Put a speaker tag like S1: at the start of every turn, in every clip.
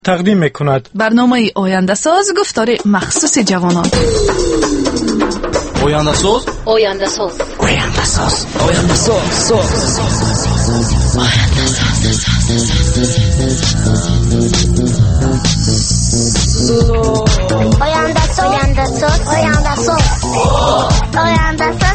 S1: تقدیم میکند
S2: برنامه آینده ساز گفتار مخصوص جوانان.
S3: آینده ساز
S4: آینده ساز
S3: آینده ساز آینده ساز
S4: آینده ساز آینده ساز آینده ساز آینده ساز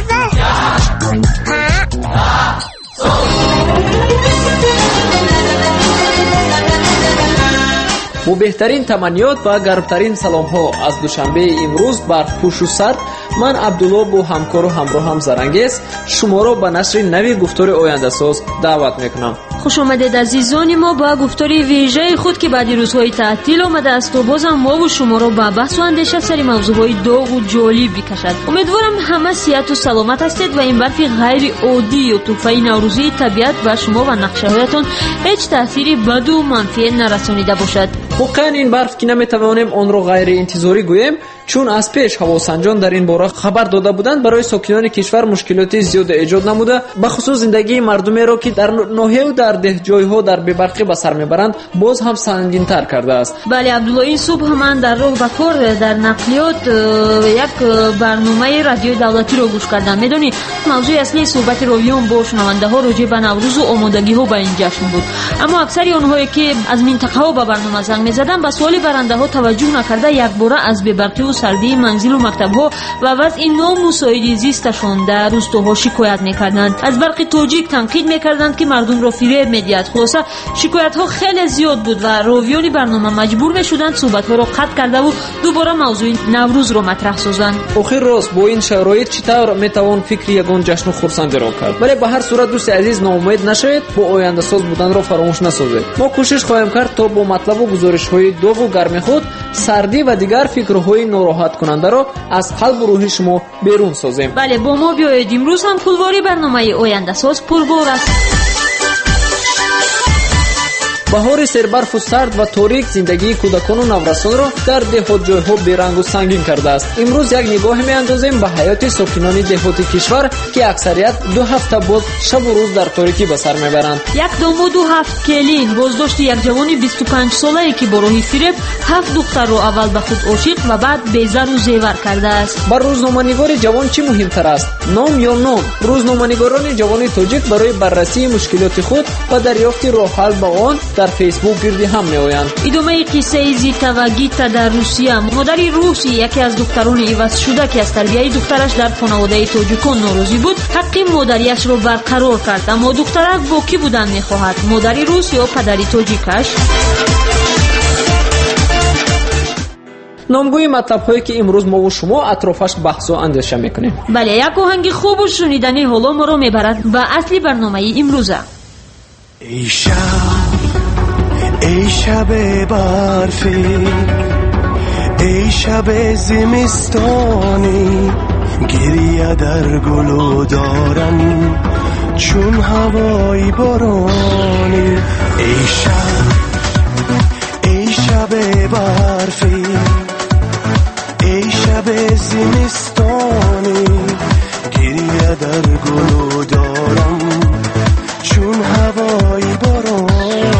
S5: با بهترین تمنیات و گرمترین سلام ها از دوشنبه امروز بر پوش و سرد، من عبدالله با همکار و همراهم زرنگیز شما را به نشر نوی گفتار آینده ساز دعوت میکنم.
S6: خوش آمدید عزیزان ما با گفتار ویژه خود که بعد روزهای تعطیل آمده است و بازم ما و شما را به بحث و اندیشه سری موضوعهای داغ و جالب بکشد. امیدوارم همه صحت و سلامت هستید و این برف غیر عادی و تحفه نوروزی طبیعت و شما و نقشه هایتان هیچ تأثیری بد و منفی نرسانیده باشد.
S5: واقعا این برف که نمیتوانیم آن را غیر انتظاری گوییم، چون از پیش هواسنجان در این باره خبر داده بودند برای ساکنان کشور مشکلات زیاد ایجاد نموده، به خصوص زندگی مردمی را که در ناحیه و در دهجایها در بی‌برقی به سر میبرند باز هم سنگین‌تر کرده است.
S6: بله عبدالله، این صبح من در راه به کار در نقلیات یک برنامه رادیو دولتی را گوش کردم. میدونی موضوع اصلی صحبت راویان با شنونده ها راجع به نوروز و آمادگی ها به این جشن بود، اما اکثر آنهایی که از منطقه ها به برنامه زنگ می‌زدند به سوال برنده ها توجه نکرده یک باره از بی‌برقی و سردی منزل و مکتب ها و وضع نامساعد زیستشان در روستاها شکایت میکردند. از برق تاجیک تنقید میکردند که مردم را فریب میدهد. خلاصه شکایت ها خیلی زیاد بود و راویان برنامه مجبور میشدند صحبت ها را قطع کرده و دوباره موضوع نوروز را مطرح سازند.
S5: آخر راست با این شرایط چطور میتوان فکر یگان جشن و خرسندی را کرد؟ ولی به هر صورت دوست عزیز ناامید نشوید، با آینده ساز بودن را فراموش نسازید. ما کوشش خواهیم کرد تا با مطلب و گزارش های داغ و گرم خود سردی و دیگر فکرهای ناراحت کننده را از قلب و روح شما بیرون سازیم.
S6: بله با ما بیایید. امروز هم کلواری برنامه آینده ساز پربار است.
S5: بهار سربرف و سرد و تاریک زندگی کودکان و نورسان را در دهات جایها بیرنگ و سنگین کرده است. امروز یک نگاه میاندازیم به حیات ساکنان دهات کشور که اکثریت 2 هفته باز شب و روز در تاریکی به سر میبرند.
S6: یک داماد و 7 کلین بازداشت یک جوان 25 ساله که با راه فریب 7 دختر را اول به خود عاشق و بعد بیزر و زیور کرده است.
S5: بر روزنامه‌نگار جوان چی مهمتر است، نام یا نام؟ روزنامه‌نگاران جوان تاجیک برای بررسی مشکلات خود و دریافت راه حل به آن در فیسبوک گردی هم میآیند.
S6: ادامه قصه زیتا و گیتا در روسیه. مادری روسی یکی از دختران عوض شده که از تربیت دخترش در خانواده تاجیکان ناراضی بود حق مادریش را برقرار کرد، اما دخترک با کی بودن میخواهد، مادری روس یا پدری تاجیکش؟
S5: نامگوی مطلب‌هایی که امروز ما و شما اطرافش بحث و اندیشه میکنیم.
S6: بله، یک آهنگ خوب و شنیدنی حالا ما را میبرد به اصلی برنامه امروزه.
S7: ای شب برفی، ای شب زمستانی، گریه در گلو دارم چون هوای بارانی. ای شب برفی، ای شب زمستانی، گریه در گلو دارم چون هوای بارانی.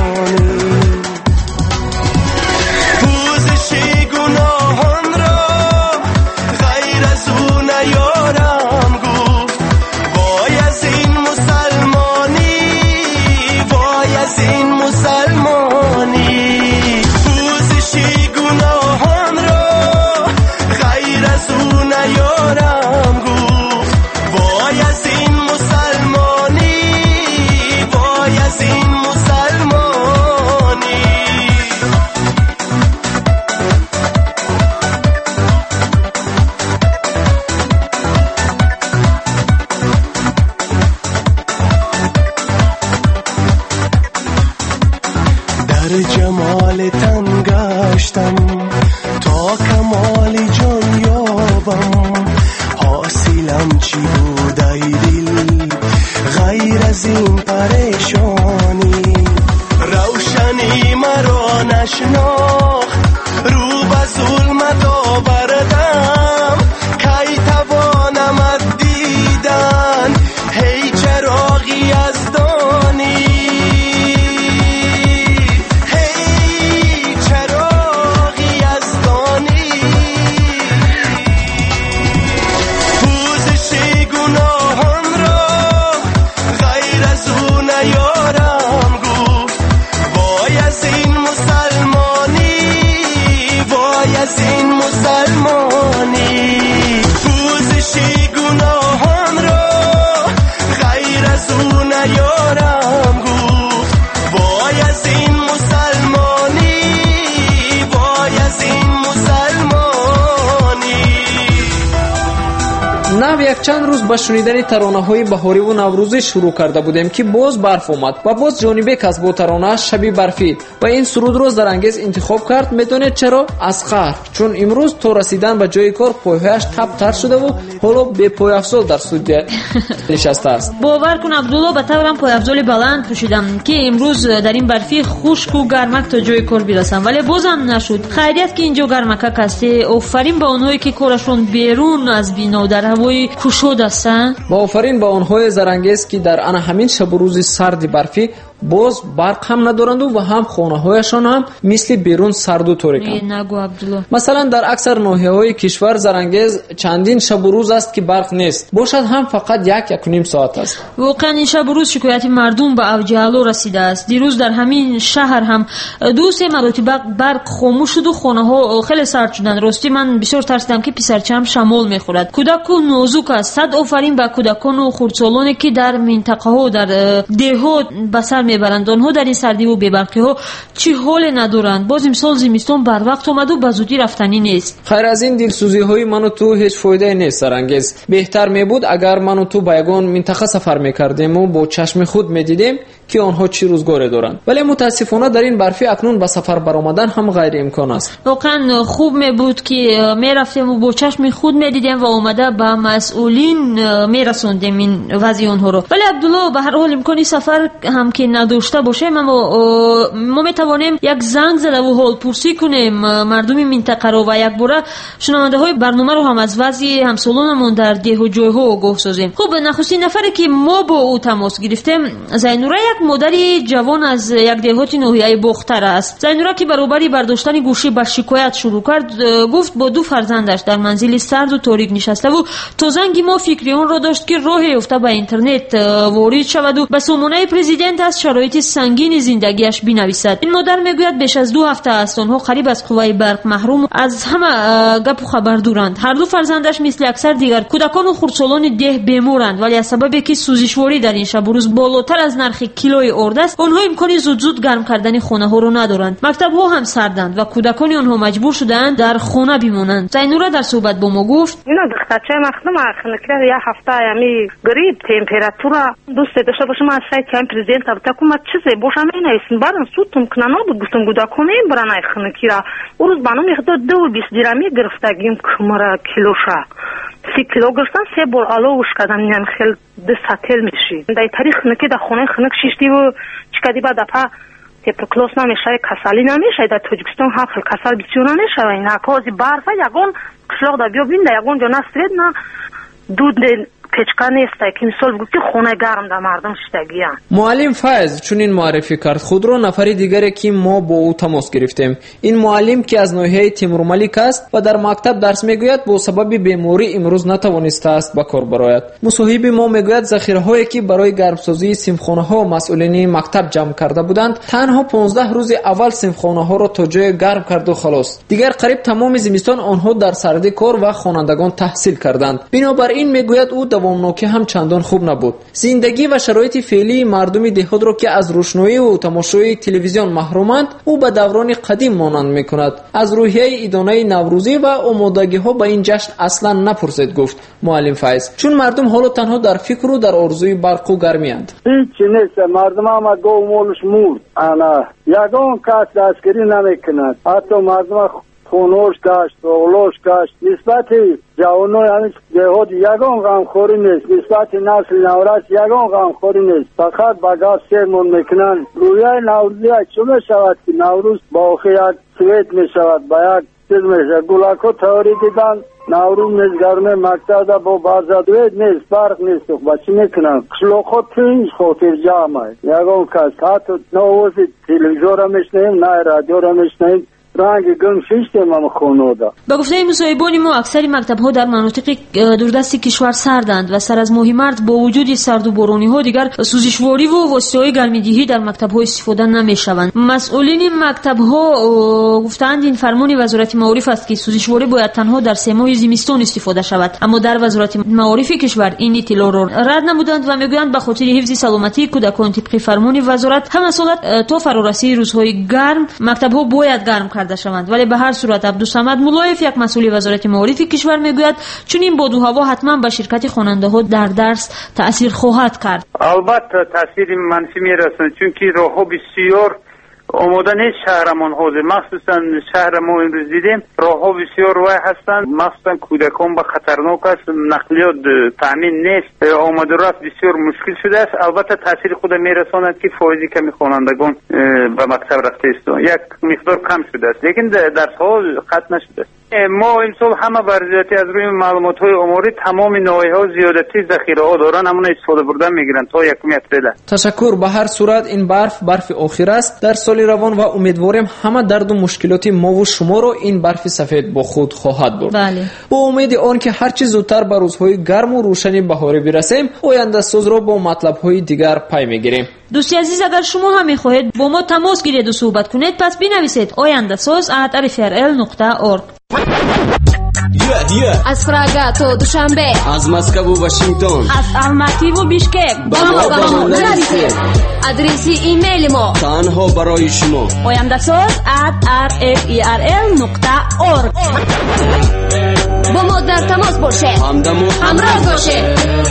S7: جمال تن گشتم تا کمال جان یابم، حاصلم چی بود ای دل غیر از این پریشانی؟ روشنی مرا نشناخت، رو به ظلمت آوردم، کی توانم از دیدن هی چراغی از دانی؟
S5: یک چند روز با شنیدن ترانه‌های بهاری و نوروزی شروع کرده بودیم که باز برف اومد و باز جانبه کس با ترانه شبی برفی و این سرود رو زرانگیز انتخاب کرد. میدونید چرا؟ از قهر، چون امروز تو رسیدن به جای کار پایهایش تر شده و حالا به پای افزال در استودیو نشسته است.
S6: باور کن عبدالله، به طورم پای افزال بلند پوشیدم که امروز در این برفی خشک و گرمک تا جای کار برسم، ولی بازم نشد. خیریت که اینجا گرمک هستی. آفرین به اونهایی که کارشون بیرون از بینا در هوای کشود هستن.
S5: با آفرین به اونهای زرانگیز که در آن همین شب و روز سرد برفی باز برق هم ندارند و هم خانه هایشان هم مثل بیرون سرد و تاریک.
S6: نگو عبدالله.
S5: مثلا در اکثر ناحیه‌های کشور زرانگیز چندین شب و روز است که برق نیست، باشد هم فقط یک و نیم ساعت است.
S6: واقعا این شب و روز شکایت مردم به اوج اعلا رسیده است. دیروز در همین شهر هم 2-3 مرتبه برق خاموش شد و خانه ها خیلی سرد شدند. راستی من بسیار ترسیدم که پسرچم شمال میخورد. کودک و نازک است. صد آفرین به کودکان و خردسالانی که در منطقه ها در دهات به سر میبرند. آنها در این سردی و بی‌برقی ها چی حال ندارند. باز امسال زمستان بر وقت آمد و به زودی رفتنی نیست.
S5: خیر از این دلسوزی های من و تو هیچ فایده نیست زرانگیز. بهتر میبود اگر من و تو به یگان منطقه سفر میکردیم و با چشم خود میدیدیم که آنها چی روزگاری دارند، ولی متاسفانه در این برفی اکنون به سفر برآمدن هم غیر امکان است.
S6: واقعا خوب میبود که میرفتیم و با چشم خود میدیدیم و اومده به مسئولین میرسوندیم این وضع آنها رو. ولی عبدالله به هر حال امکانی سفر هم که نداشته باشیم ما میتوانیم یک زنگ زده و حال پرسی کنیم مردم منطقه رو و یک باره شنونده های برنامه رو هم از وضع همسالانمون در ده و جای ها آگاه سازیم. خب نخستین نفری که ما با او تماس گرفتیم زینوره، یک مادری جوان از یک دهات ناحیه بختر است. زینوره که برابری برداشتن گوشی به شکایت شروع کرد، گفت با 2 فرزندش در منزل سرد و تاریک نشسته و تا زنگ ما فکری اون را داشت که راه یافته به اینترنت وارد شود و به سامانه پرزیدنت از شرایط سنگین زندگیش بنویسد. این مادر میگوید بیش از 2 هفته است آنها قریب از قوه برق محروم از همه گپ و خبر دارند. هر 2 فرزندش مثل اکثر دیگر کودکان و خردسالان ده بیمارند، ولی از سببی که سوزشواری در این شب و روز بالاتر از نرخ کیلوی ارد است، آنها امکانی زود گرم کردن خانه ها رو ندارند. مکتب ها هم سردند و کودکان آنها مجبور شدند در خانه بمانند. زینوره در صحبت با ما گفت:
S1: اینا دخترچه مخدوم خنکره یه هفته یمی گریب تمپراتورا دوست داشته باشم از سایت کم پرزیدنت تکوم چیزی باشم اینایسن برن سوتم کنانا بود گفتم کودکان این برنای خنکیرا روز بانو میخواد 220 درمی گرفتگیم کمره کیلوشا 3 کیلو گرفتن 3 بار علوش کردن یعنی خیلی دستاتل میشی در تاریخ نکی در خونه خنک شیشتی و چکدی بعد دفعه تپرکلوس نمیشه کسالی نمیشه در تاجیکستان ها خیلی کسال بسیار نمیشه و این اکازی برفه یگون کشلاق در بیا بین در یگون جا نسترید نه دود پچکا نیسته که مثال گفتی خونه گرم در مردم شدگی هم.
S5: معلم فایز چون این معرفی کرد خود رو نفری دیگری که ما با او تماس گرفتیم. این معلم که از ناحیه تیمورملیک است و در مکتب درس میگوید با سبب بیماری امروز نتوانسته است به کار برآید. مصاحب ما میگوید ذخیره هایی که برای گرمسازی سیمخانه ها و مسئولین مکتب جمع کرده بودند تنها 15 روز اول سیمخانه ها را تا جای گرم کرد و خلاص. دیگر قریب تمام زمستان آنها در سردی کار و خوانندگان تحصیل کردند. بنابراین میگوید او دوامناکی هم چندان خوب نبود. زندگی و شرایط فعلی مردم دهات را که از روشنایی و تماشای تلویزیون محرومند او به دوران قدیم مانند میکند. از روحیه ادانه نوروزی و آمادگی ها به این جشن اصلا نپرسید، گفت معلم فایز، چون مردم حالا تنها در فکر و در آرزوی برق و گرمی اند.
S8: هیچ نیست، مردم هم گو مولش مرد. انا یگان کس دستگیری نمیکند. حتی مردم خونوش گشت، اغلوش گشت. نسبت جوانای همین دهات یگان غمخوری نیست. نسبت نسل نورس یگان غمخوری نیست. فقط با گاز سرمون میکنن. رویای نوروزی چه میشود که نوروز با آخیت سویت میشود. با یک چیز میشه. گلکو تئوری دیدن نوروز نیست گرمه مکتب با بازدوید نیست. برق نیست. با چی میکنن؟ کشلوخو تینج خاطر جامعه. یگان کس حتی نووزی تلویزیون را میشنیم، نه رادیو را میشنیم. رنگ گم شیشتیم هم خونه دا.
S6: با گفته مصاحبان ما اکثر مکتب ها در مناطق دوردست کشور سردند و سر از ماه مارس با وجود سرد و بارانی ها دیگر سوزشواری و واسطه های گرمیدهی در مکتب ها استفاده نمی شوند. مسئولین مکتب ها گفتند این فرمان وزارت معارف است که سوزشواری باید تنها در 3 ماه زمستان استفاده شود، اما در وزارت معارف کشور این اطلاع را رد نمودند و میگویند به خاطر حفظ سلامتی کودکان طبق فرمان وزارت همه سال تا فرارسی روزهای گرم مکتب ها باید گرم کرد کرده شوند. ولی به هر صورت عبدالصمد مولایف یک مسئول وزارت معارف کشور میگوید چون این باد و هوا حتما به شرکت خواننده ها در درس تأثیر خواهد کرد.
S9: البته تأثیر منفی میرسه چون که راهها بسیار آماده نیست شهرمان حاضر، مخصوصا شهر ما امروز دیدیم راهها بسیار وای هستند، مخصوصا کودکان به خطرناک است، نقلیات تامین نیست، آمد و رفت بسیار مشکل شده است. البته تاثیر خود میرساند که فایزی کمی خوانندگان به مکتب رفته است، یک مقدار کم شده است، لیکن درس ها قطع نشده است. ما امسال همه برزیاتی از روی معلومات های عمری تمام نوعی ها زیادتی ذخیره ها دارن، همون استفاده بردن میگیرن تا یکم اپریل.
S5: تشکر. به هر صورت این برف آخر است در سال روان و امیدواریم همه درد و مشکلات ما و شما رو این برف سفید با خود خواهد برد.
S6: بله.
S5: با امید آن که هر چه زودتر به روزهای گرم و روشنی بهاری برسیم آینده ساز را با مطلب های دیگر پی میگیریم.
S6: دوستی عزیز اگر شما هم میخواهید با ما تماس گیرید و صحبت کنید پس بنویسید oyandasaz@rfrl.org.
S10: از پراگا تا دوشنبه،
S3: از مسکو و واشنگتن،
S6: از الماتی و بیشکک
S10: با ما نویسید. آدرس ایمیل ما
S3: تنها برای شما
S6: oyandasaz@rfrl.org.
S10: با ما در تماس باشه، همراه باشه.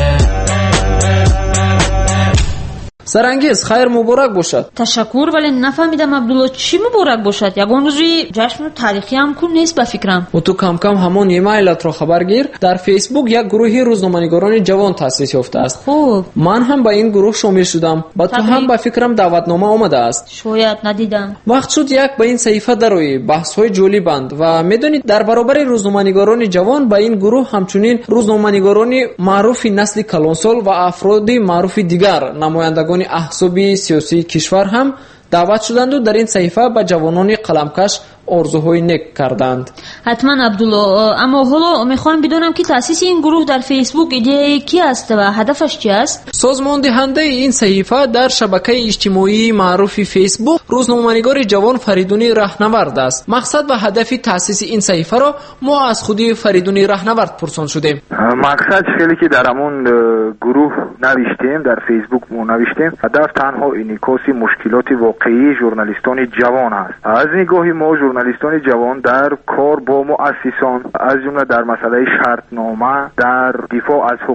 S5: سرانگیز خیر مبارک باشد.
S6: تشکر. ولی نفهمیدم عبدالله چی مبارک باشد؟ یگان روزی جشن تاریخی هم کن نیست به فکرم.
S5: و تو کم کم همون ایمیلات رو خبر گیر. در فیسبوک یک گروهی روزنامه‌نگاران جوان تأسیس یافته است.
S6: خوب.
S5: من هم با این گروه شامل شدم. با تو هم به فکرم دعوتنامه آمده است.
S6: شاید ندیدم.
S5: وقت شد یک به این صحیفه دروی بحث‌های جالبند و میدونید در برابر روزنامه‌نگاران جوان با این گروه همچنین روزنامه‌نگاران معروف نسل کلانسال و افراد معروف دیگر نمایندگان احزاب سیاسی کشور هم دعوت شدند و در این صحیفه به جوانان قلمکش آرزوهای نیک کردند.
S6: حتما عبدالله. اما حالا میخوام بدونم که تأسیس این گروه در فیسبوک ایده کی است و هدفش چی است؟
S5: سازمان دهنده این صحیفه در شبکه اجتماعی معروف فیسبوک روزنامه‌نگار جوان فریدون رهنورد است. مقصد و هدف تأسیس این صحیفه را ما از خود فریدون رهنورد پرسان شدیم.
S11: مقصد خیلی که در همون گروه نوشتیم، در فیسبوک نوشتیم، هدف تنها انعکاس مشکلات واقعی ژورنالیستان جوان است. از نگاه ما ژورنالیستان جوان در کار با مؤسسان از جمله در مسئله شرطنامه، در دفاع از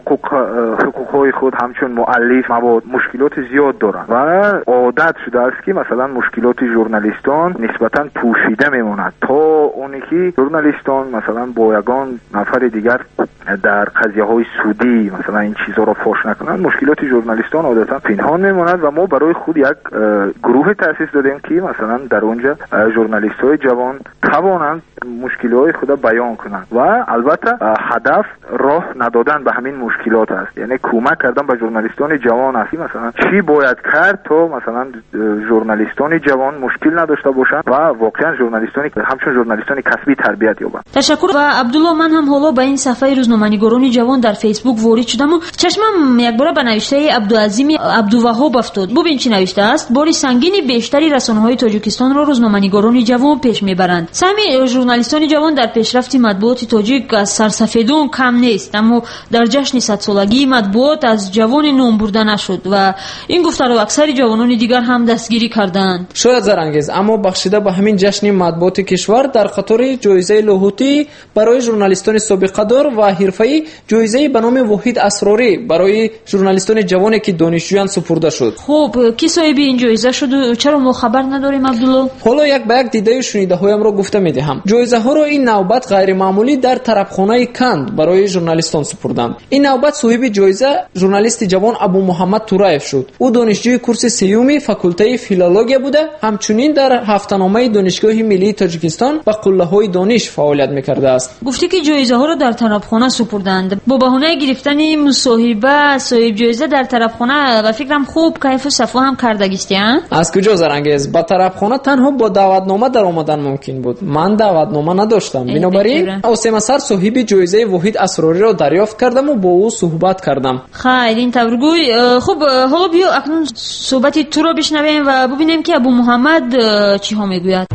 S11: حقوقهای خود همچون مؤلف مواد مشکلات زیاد دارند و عادت شده است که مثلا مشکلات ژورنالیستان نسبتا پوشیده میماند تا اونی که ژورنالیستان مثلا با یگان نفر دیگر در قضیه های سودی مثلا این چیزا را فاش نکنند. مشکلات ژورنالیستان عادتا پنهان میماند و ما برای خود یک گروه تأسیس دادیم که مثلا در اونجا ژورنالیست‌های جوان توانند مشکلات خود بیان کنند و البته هدف راه ندادن به همین مشکلات است، یعنی کمک کردن به ژورنالیستان جوان است مثلا چی باید کرد تا مثلا ژورنالیستان جوان مشکل نداشته باشند و واقعا همچون ژورنالیستان کسبی تربیت یابند.
S6: تشکر. و عبدالله من هم حالا به این صفحه روزنامه‌نگاران جوان در فیسبوک وارد شدم و چشمم یک بار به نوشته عبدالعظیم عبدالوهاب افتاد. ببین چی نوشته است: باری سنگین بیشتری رسانه‌های تاجیکستان را روزنامه‌نگاران جوان پیش میبرند. سهمی ژورنالیستان جوان در پیشرفت مطبوعات تاجیک از سرسفیدان کم نیست، اما در جشن 100 سالگی مطبوعات از جوان نام برده نشد و این گفته را اکثر جوانان دیگر هم دستگیری کردند.
S5: شاید زرانگیز، اما بخشیده به همین جشن مطبوعات کشور در خاطر جایزه لاهوتی برای ژورنالیستان سابقه دار و حرفه‌ای جایزه به نام واحد اسراری برای ژورنالیستان جوانی که دانشجویان سپرده شد.
S6: خب کی صاحب این جایزه شد و چرا ما خبر نداریم عبدالله؟
S5: حالا یک به یک دیده شنیده هایم را گفته میدهم. جایزه ها را این نوبت غیر معمولی در طرفخانه کند برای ژورنالیستان سپردند. این نوبت صاحب جایزه ژورنالیست جوان ابو محمد تورایف شد. او دانشجوی کورس سیوم فاکولته فیلولوژی بوده، همچنین در هفته‌نامه دانشگاه ملی تاجیکستان و قله‌های دانش فعالیت می‌کرده است.
S6: گفتی که جایزه ها را در طرفخانه سپردند. با بهانه گرفتن مصاحبه صاحب جایزه در طرفخانه و فکرم خوب کیف و صفا هم کردگیستی ها؟
S5: از کجا زرانگیز؟ با طرفخانه تنها با دعوتنامه در آمدن ممکن بود. من دعوتنامه نداشتم. بنابراین اوسم سر صاحب جایزه واحد اسراری را دریافت کردم و با او صحبت کردم.
S6: خیر این تبرگوی. خب حالا بیا اکنون صحبت تو را بشنویم و ببینیم که ابو محمد چی ها میگوید.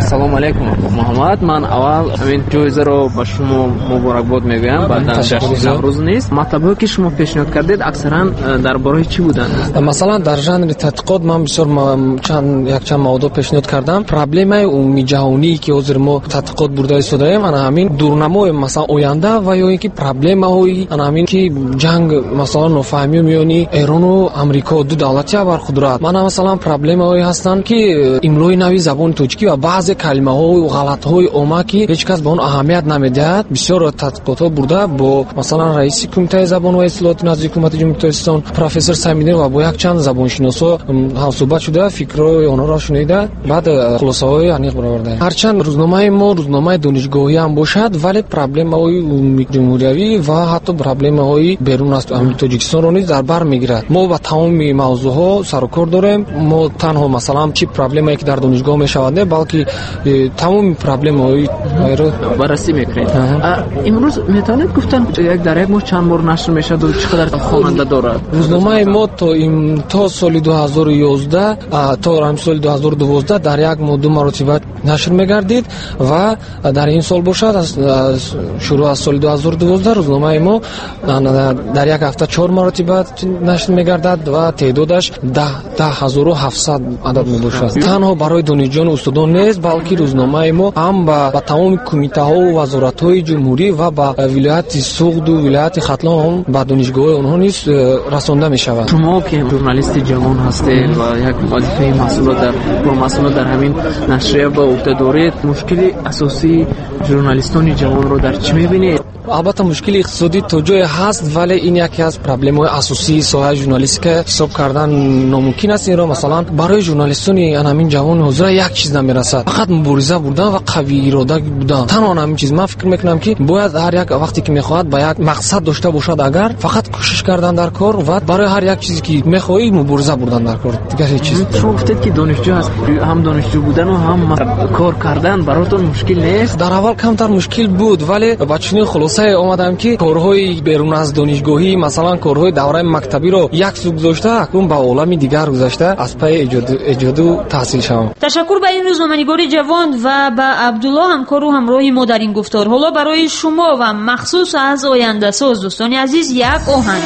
S5: ассалому алейкум муҳаммад. Ман аввал ҳамин ҷоизаро ба шумо муборакбод мегӯям. Баъдан ҷашни наврӯз нест. матлабҳое ки шумо пешниҳод кардед аксаран дар бораи чӣ буданд?
S12: Масалан дар жанри тадқиқот ман бисёр якчанд мавзӯъ пешниҳод кардам. Проблемаи умумии ҷаҳоние ки ҳозир мо тадқиқот бурда истодаем ана ҳамин дурнамои масалан оянда ва ё ин ки проблемаҳои ана ҳамин ки ҷанг масалан нофаҳмӣ миёни Эрону Амрико ду давлати абарқудрат. Мана масалан проблемаҳое ҳастанд ки имлои нави забони тоҷикӣ ва баъзе калимаҳои ғалатҳои омма ки ҳеҷ кас ба он аҳамият намедиҳад. Бисёр тадқиқотҳо бурда бо масалан раиси кумитаи забон ва ислоҳоти назди ҳукумати ҷумҳурии Тоҷикистон профессор Самидин ва бо якчанд забоншиносо ҳамсӯҳбат шуда фикрҳои онҳоро шунида баъд хулосаҳои аниқ баровардаем. ҳарчанд рӯзномаи мо рӯзномаи донишгоҳӣ ҳам бошад, вале проблемаҳои ҷумҳуриявӣ ва ҳатто проблемаҳои берун аз Тоҷикистонро низ дар бар мегирад. мо ба тамоми мавзӯъҳо сарукор дорем. мо танҳо масалан чӣ проблемае ки дар донишгоҳ мешавад не, балки тамоми проблемаҳоиро
S5: баррасӣ мекунед. имрӯз метавонед гуфтан дар як моҳ чанд бор нашр мешавад ва чӣ қадар хонанда дорад?
S12: рӯзномаи мо то соли 2011 то соли 2012 дар як моҳ 2 маротиба нашр мегардид ва дар ин сол бошад шурӯъ аз соли 2012 рӯзномаи мо дар як ҳафта 4 маротиба нашр мегардад ва теъдодаш 10700 адад мебошад. танҳо барои донишҷӯёни устодон нест, балки рӯзномаи мо ҳам ба тамоми кумитаҳо ва вазоратҳои ҷумҳурӣ ва ба вилояти Суғду, вилояти Хатлон ба донишгоҳи онҳо низ расонда мешавад.
S5: шумо ки журналисти ҷавон ҳастед ва як вазифаи масъул дар ҳамин нашрия ба уҳда доред, мушкили асосии журналистони ҷавонро дар чӣ мебинед?
S12: албатта мушкили иқтисодӣ то ҷое ҳаст, вале ин яке аз проблемаҳои асосии соҳаи журналистика ҳисоб кардан номумкин аст. инро масалан барои журналистони ҳамин ҷавони ҳозира як чиз намерасад, фақат мубориза бурдан ва қавиирода будан. танҳо ҳамин чиз ман фикр мекунам ки бояд ҳар як вақте ки мехоҳад ба як мақсад дошта бошад, агар фақат кӯшиш кардан дар кор ва барои ҳар як чизе ки мехоҳӣ мубориза бурдан дар кор, дигар ҳеҷ чиз.
S5: шумо гуфтед ки донишҷӯ ҳаст, ҳам донишҷӯ будану ҳам кор кардан баротон мушкил нест?
S12: дар аввал камтар мушкил буд, вале ба чунин хулосае омадам ки корҳои берун аз донишгоҳӣ, масалан корҳои давраи мактабиро як су гузошта, акнун ба олами дигар гузашта аз пай эҷоду таҳсил шавам.
S6: ташаккур ба ин рӯзноманигори ҷавон ва ба Абдулло ҳамкору ҳамроҳи мо дар ин гуфтор. ҳоло барои шумо ва махсус аз ояндасоз дӯстони азиз як оҳанг.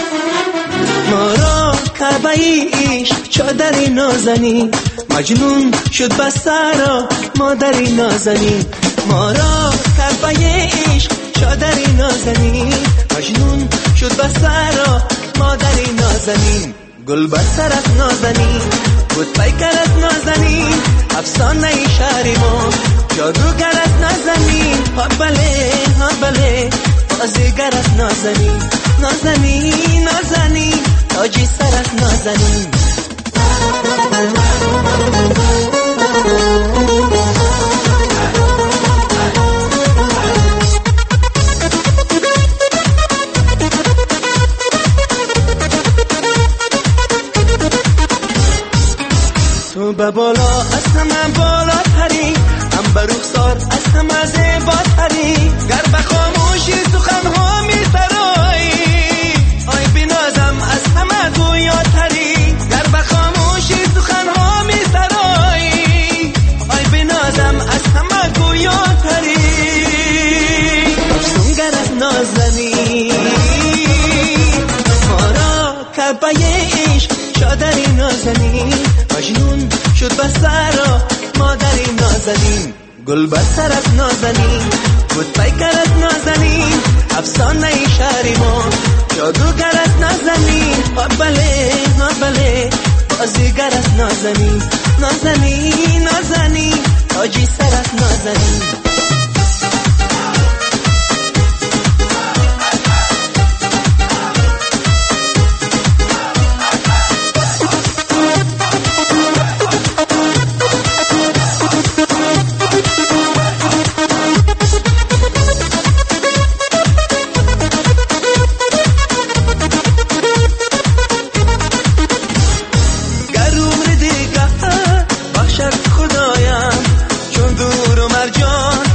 S7: مارا کعبه عشق چادری نازنی مجنون شد بسارا مادری نازنی مارا کعبه عشق چادری نازنی مجنون شد بسارا مادری نازنی گل بسرت نازنی بود پیکرت نازنی افسانه شهر ما جادوگرت نازنی ها بله بازیگرت نازنی نازنی نازنی تاجی سرت نازنی تو به بالا از همه بالا تری هم به رخسار از همه زیبا تری گر به خاموشی سخنها می سرایی آی بنازم از همه گویا تری گر به خاموشی سخنها می سرایی آی بنازم از همه گویا تری افسونگرت نازنی مارا کعبه عشق چادری نازنی مجنون شد بسارا مادری نازنین گل بسرت نازنین بود پیکرت نازنین افسانه شهر ما جادوگرت نازنین بله بازیگرت نازنین نازنین تاجی سرت نازنین خدایم چون دور و مرجان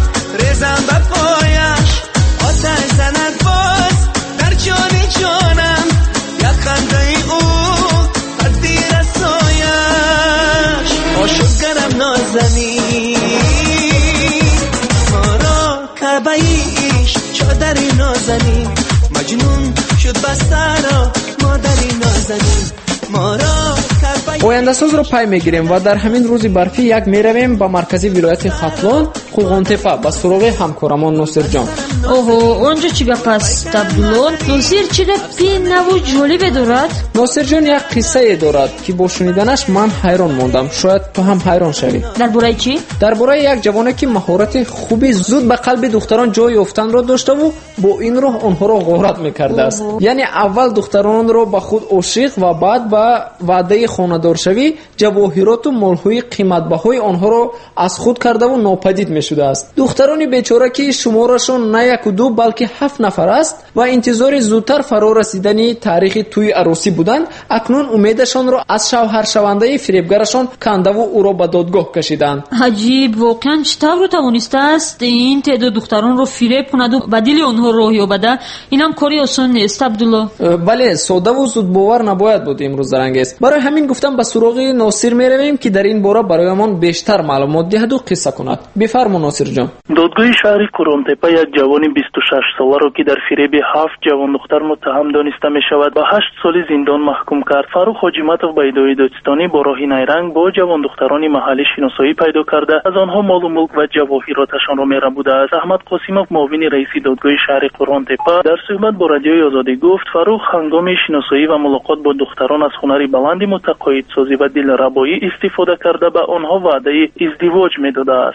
S7: ضربه ایش چادری نازنین مجنون شد بستر مادری نازنین ما را
S5: ояндасоз ро пай мегирем ва дар ҳамин рӯзи барфӣ як меравем ба маркази вилояти хатлон қуғонтепа ба суроғи ҳамкорамон носирҷон.
S6: оҳо онҷо чӣ гап аст абдулло? носир чӣ гапи наву ҷолибе дорад?
S5: носирҷон як қиссае дорад ки бо шуниданаш ман ҳайрон мондам. шояд ту ҳам ҳайрон шавӣ.
S6: дар бораи чӣ? дар
S5: бораи як ҷавоне ки маҳорати хуби зуд ба қалби духтарон ҷой ёфтанро доштаву бо ин роҳ онҳоро ғорат мекардааст. яъне аввал духтаронро ба худ ошиқ ва баъд ба ваъдаи хонадоршавӣ ҷавоҳироту молҳои қиматбаҳои онҳоро аз худ кардаву нопадид мешудааст. духтарони бечора ки шуморашон на яку ду балки 7 нафар аст ва интизори зудтар фаро расидани таърихи тӯи аросӣ буданд, акнун умедашонро аз шавҳаршавандаи фиребгарашон кандаву ӯро ба додгоҳ кашиданд.
S6: аҷиб, воқеан чӣ тавру тавонистааст ин теъдод духтаронро фиреб кунаду ба дили онҳо роҳ ёбада? инам кори осон нест абдулло.
S5: бале, содаву зудбовар набояд буд имрӯз зарангез. барои ҳамин гуфтам ба суроғи носир меравем ки дар ин бора бароямон бештар маълумот диҳаду қисса кунад. бифармо носирҷон.
S13: додгоҳи шаҳри Қуронтепа як ҷавони 26 соларо ки дар фиреби 7 ҷавондухтар муттаҳам дониста мешавад ба 8 соли зиндон маҳкум кард. Фарух Ҳоҷиматов ба идои додистонӣ бо роҳи найранг бо ҷавондухтарони маҳаллӣ шиносоӣ пайдо карда аз онҳо молу мулк ва ҷавоҳироташонро мерабудааст. Аҳмад Қосимов, муовини раиси додгоҳи шаҳри Қуронтепа, дар суҳбат бо радиои Озодӣ гуфт, Фарух ҳангоми шиносоӣ ва мулоқот бо духтарон аз ҳунари баланди мутақоидсозӣ ва дилрабоӣ истифода карда ба онҳо ваъдаи издивоҷ медодааст.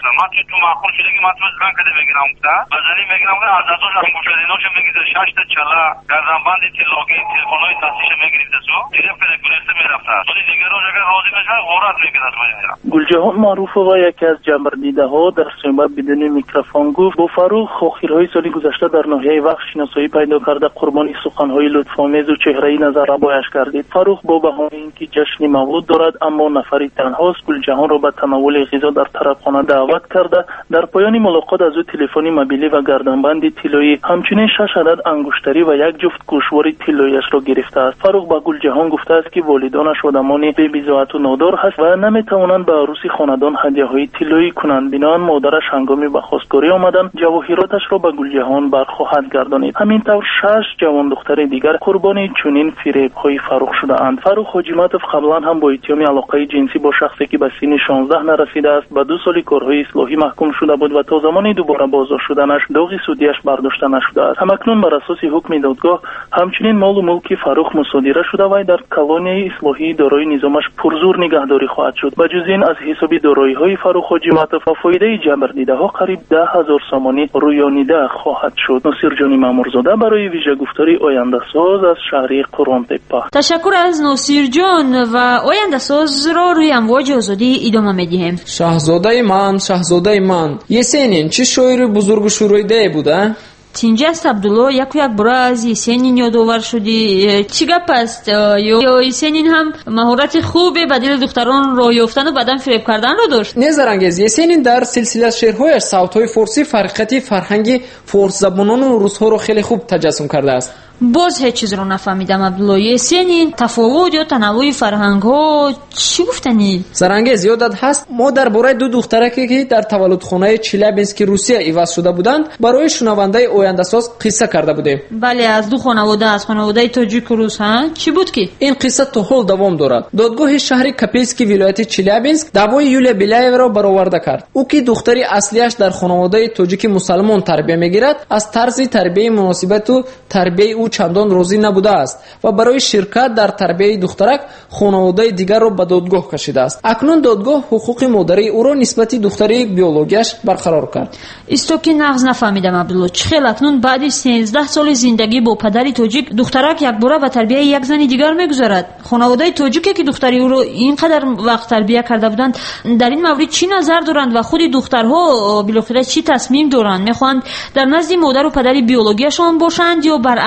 S13: гулҷаҳон маъруфова, яке аз ҷабрдидаҳо, дар суҳбат бидуни микрофон гуфт, бо Фарух охирҳои соли гузашта дар ноҳияи Вақт шиносоӣ пайдо карда қурбони суханҳои лутфомезу чеҳраи назаррабояш гардид. Фарух бо баҳонаи ин ки ҷашни мавлуд дорад, аммо нафари танҳост, гулҷаҳонро ба танаввули ғизо дар тарабхона даъват карда, дар поёни мулоқот аз ӯ телефони мобилӣ ва гарданбанди тиллоӣ, ҳамчунин 6 адад ангуштарӣ ва як ҷуфт гӯшвори тиллоиашро гирифтааст. Фарух ба гулҷаҳон гуфтааст ки волидонаш одамони бебизоату нодор ҳаст ва наметавонанд ба арӯси хонадон ҳадияҳои тиллоӣ кунанд. биноан модараш ҳангоми ба хостгорӣ омадан ҷавоҳироташро ба гулҷаҳон бархоҳад гардонид. ҳамин тавр 6 ҷавондухтари дигар қурбони чунин фиребҳои Фарух шудаанд. Фарух Ҳоҷиматов қаблан ҳам бо иттиҳоми алоқаи ҷинсӣ бо шахсе ки ба синни 16 нарасидааст ба 2 соли корҳои ислоҳӣ маҳкум шуда буд ва то замони дубора боздошт шуданаш доғи судиаш бардошта нашудааст. ҳамакнун бар асоси ҳукми додгоҳ ҳамчунин молу мулки Фарух мусодира шуда вай дар колонияи ислоҳии дорои низомаш пурзур нигаҳдорӣ хоҳад шуд. ба ҷуз ин аз ҳисоби дороиҳои Фарух Ҳоҷиматов ва фоидаи ҷабрдидаҳо қариб 10,000 сомонӣ рӯёнида хоҳад шуд. носирҷони маъмурзода барои вижагуфтори ояндасоз аз шаҳри Қуронтепа.
S6: ташаккур аз носирҷон ва ояндасозро рӯи амвоҷи озодӣ идома медиҳем.
S5: шаҳзодаи ман Есенин чӣ шоири бузургу шӯроидае буда?
S6: тинҷаст абдулло, яку як бора аз Есенин ёдовар шудӣ. чӣ гап аст? ё Есенин ҳам маҳорати хубе ба дили духтарон роҳ ёфтану баъдан фиреб карданро дошт?
S5: не зарангез, Есенин дар силсила шеърҳояш савтҳои форсӣ фарқияти фарҳанги форсзабонону русҳоро хеле хуб таҷассум кардааст.
S6: боз ҳеҷ чизро нафаҳмидам абдулло. Есенин тафовут ё танаввуи фарҳангҳо чӣ гуфтанӣ?
S5: зарангез, ёдат ҳаст мо дар бораи ду духтараке ки дар таваллудхонаи Челябински Русия иваз шуда буданд барои шунавандаи ояндасоз қисса карда будем.
S6: бале, аз ду хонавода, аз хонаводаи тоҷику рус. чӣ буд ки
S5: ин қисса то ҳол давом дорад. додгоҳи шаҳри Капельски вилояти Челябинск даъвои Юлия Беляеvaро бароварда кард. ӯ ки духтари аслияш дар хонаводаи тоҷики мусалмон тарбия мегирад, аз тарзи тарбияи муносибату тарбияи ӯ чандон розӣ набудааст ва барои ширкат дар тарбияи духтарак хонаводаи дигарро ба додгоҳ кашидааст. акнун додгоҳ ҳуқуқи модари ӯро нисбати духтари биологияш барқарор кард.
S6: исто ки нағз нафаҳмидам абдулло. чӣ хел акнун баъди 13 соли зиндагӣ бо падари тоҷик духтарак якбора ба тарбияи як зани дигар мегузарад? хонаводаи тоҷике ки духтари ӯро ин қадар вақт тарбия карда буданд дар ин маврид чӣ назар доранд ва худи духтарҳо билохира чӣ тасмим доранд? мехоҳанд дар назди модару падари биологияшон бошанд ё баръакс?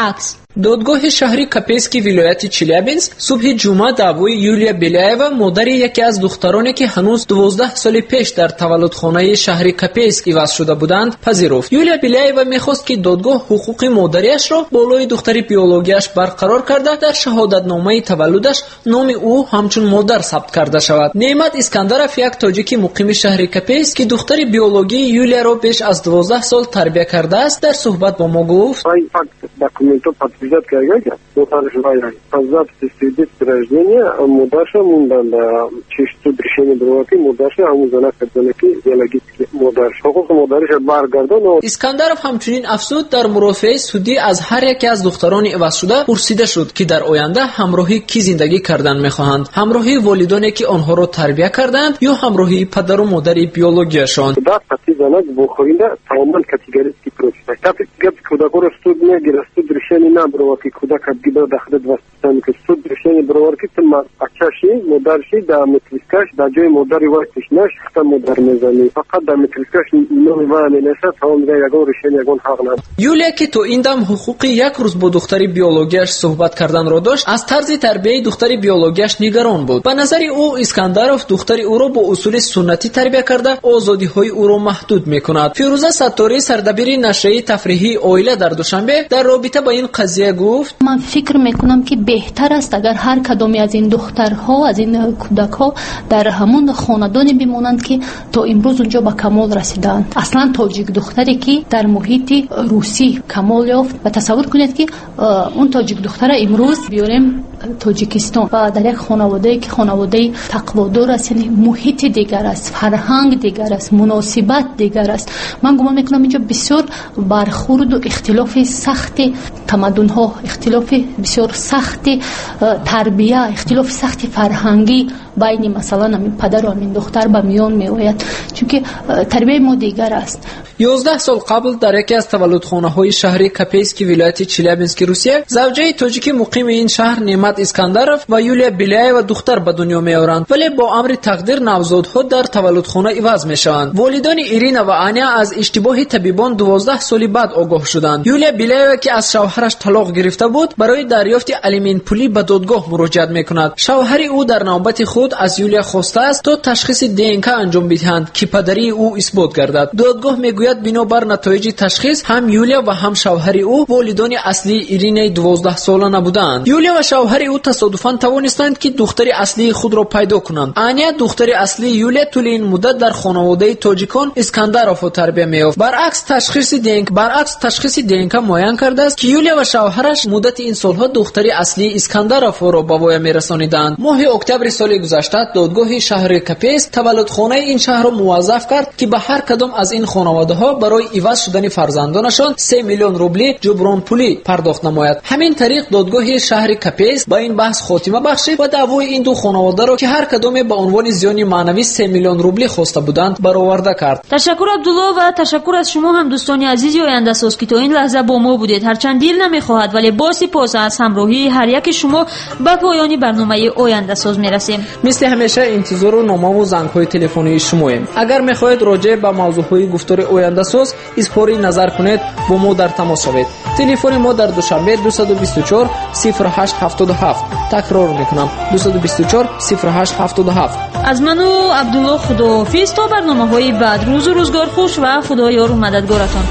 S5: додгоҳи шаҳри Капейски вилояти Челябинск субҳи ҷумъа даъвои Юлия Беляева, модари яке аз духтароне ки ҳанӯз 12 соли пеш дар таваллудхонаи шаҳри Капейск иваз шуда буданд, пазируфт. Юлия Беляева мехост ки додгоҳ ҳуқуқи модариашро болои духтари биологияш барқарор карда, дар шаҳодатномаи таваллудаш номи ӯ ҳамчун модар сабт карда шавад. Неъмат Искандаров, як тоҷики муқими шаҳри Капейск, ки духтари биологии Юлияро беш аз 12 сол тарбия кардааст, дар суҳбат бо мо гуфт:
S14: подтверждает Кайгага, по записи свидетельства рождения Мудаша Мунданда, чешто решение броваки Мудаша Амузана Кадзанаки, биологический Мударш. Хукук Мудариша Баргардон.
S5: Искандаров ҳамчунин афзуд, дар мурофиаи судӣ аз ҳар яке аз духтарони ивазшуда пурсида шуд, ки дар оянда ҳамроҳӣ кӣ зиндагӣ кардан мехоҳанд, ҳамроҳии волидоне ки онҳоро тарбия карданд ё ҳамроҳии падару модари биологияшон.
S14: Тамоман категорически против. Как кудакоро суд мегирад, суд решение набрала, ки кудак отгибал дахлет воспитанника. Суд решение брала, ки тема ачаши, модарши, да метрискаш, да джой модари вастишнаш, хта модар мезани. Фақат да метрискаш номи ва менеса, тамом да ягон решение ягон ҳақ над.
S5: Юлия, ки то ин дам ҳуқуқи як рӯз бо духтари биологияш суҳбат карданро дошт, аз тарзи тарбияи духтари биологияш нигарон буд. Ба назари ӯ, Искандаров духтари ӯро бо усули суннатӣ тарбия карда, озодиҳои ӯро маҳдуд мекунад. Фирӯза Саттори, сардабири нашраи тафриҳии Оила дар Душанбе, дар робита ба ин қазия гуфт:
S15: ман фикр мекунам ки беҳтар аст агар ҳар кадоме аз ин духтарҳо, аз ин кӯдакҳо дар ҳамон хонадоне бимонанд ки то имрӯз унҷо ба камол расидаанд. Аслан тоҷик духтаре ки дар муҳити русӣ камол ёфт, ва тасаввур кунед ки он тоҷик духтара имрӯз биёрем Тоҷикистон ва дар як хонаводае ки хонаводаи тақводор аст, яъне муҳити дигар аст, фарҳанг дигар аст, муносибат дигар аст. ман гумон мекунам инҷо бисёр бархурду ихтилофи сахти тамаддунҳо, ихтилофи бисёр сахти тарбия, ихтилофи сахти фарҳангӣ байни масалан ҳамин падару ҳамин духтар ба миён меояд, чунки тарбияи мо дигар аст.
S5: 11 сол қабл дар яке аз таваллудхонаҳои шаҳри Капейски вилояти Челябински Русия, завҷаи тоҷики муқими ин шаҳр Неъмат Искандаров ва Юлия Беляева духтар ба дунё меоранд, вале бо амри тақдир навзодҳо дар таваллудхона иваз мешаванд. Волидони Ирина ва Аня аз иштибоҳи табибон 12 соли баъд огоҳ шуданд. Юлия Беляева, ки аз шавҳараш талоқ гирифта буд, барои дарёфти алиментпулӣ ба додгоҳ муроҷиат мекунад. шавҳари ӯ дар навбати худ аз Юлия хостааст то ташхиси ДНК анҷом диҳанд, ки падарии ӯ исбот гардад. додгоҳ мегӯяд бинобар натоиҷи ташхис ҳам Юлия ва ҳам шавҳари ӯ волидони аслии Иринаи 12 сола набуданд. Юлия ва шавҳари ӯ тасодуфан тавонистанд ки духтари аслии худро пайдо кунанд. Аня, духтари аслии Юлия, тӯли ин муддат дар хонаводаи тоҷикон Искандаровро тарбия меёфт. баръакс ташхиси ДНК муайян кардааст, ки Юлия ва шавҳараш муддати ин солҳо духтари аслии Искандаровро ба воя мерасониданд. моҳи октябри соли гузашта додгоҳи шаҳри Капейск таваллудхонаи ин шаҳрро муваззаф кард, ки ба ҳар кадом аз ин хонаводаҳо барои иваз шудани фарзандонашон 3 миллион рубли ҷубронпулӣ пардохт намояд. ҳамин тариқ додгоҳи шаҳри Капейск ба ин баҳс хотима бахшид ва даъвои ин ду хонаводаро, ки ҳар кадоме ба унвони зиёни маънавӣ 3 миллион рубли хоста буданд, бароварда кард.
S6: ташаккур Абдулло ва ташаккур аз шумо ҳам дӯстони азизи Ояндасоз, ки то ин лаҳза бо мо будед. ҳарчанд дил намехоҳад, вале бо сипос аз ҳамроҳии ҳар яки шумо ба поёни барномаи Ояндасоз мерасем.
S5: мисли ҳамеша интизору номаву зангҳои телефонии шумоем. агар мехоҳед роҷеъ ба мавзӯъҳои гуфтори Ояндасоз изҳори назар кунед, бо мо дар тамос шавед. телефони мо дар Душанбе 224 0877. такрор мекунам, 224 0877.
S6: аз ману Абдулло худоҳофиз то барномаҳои баъд. рӯзу рӯзгор хуш ва худоёру мададгоратон.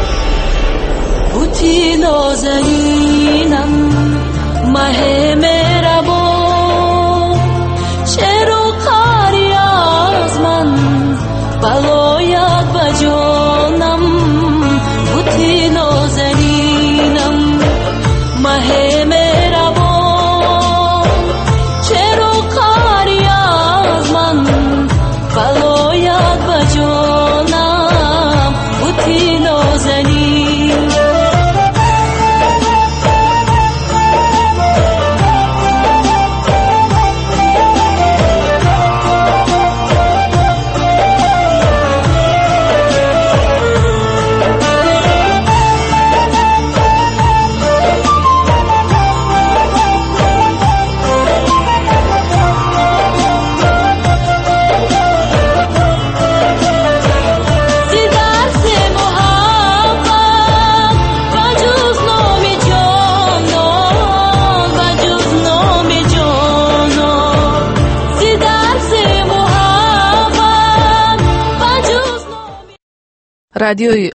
S16: буti nozaninam mahe merabon cheru qari az man baloyat ba jonam buti nozaninam mahe merabon cheru qari az man baloyat ba jonam buti nozanin
S2: رادیوی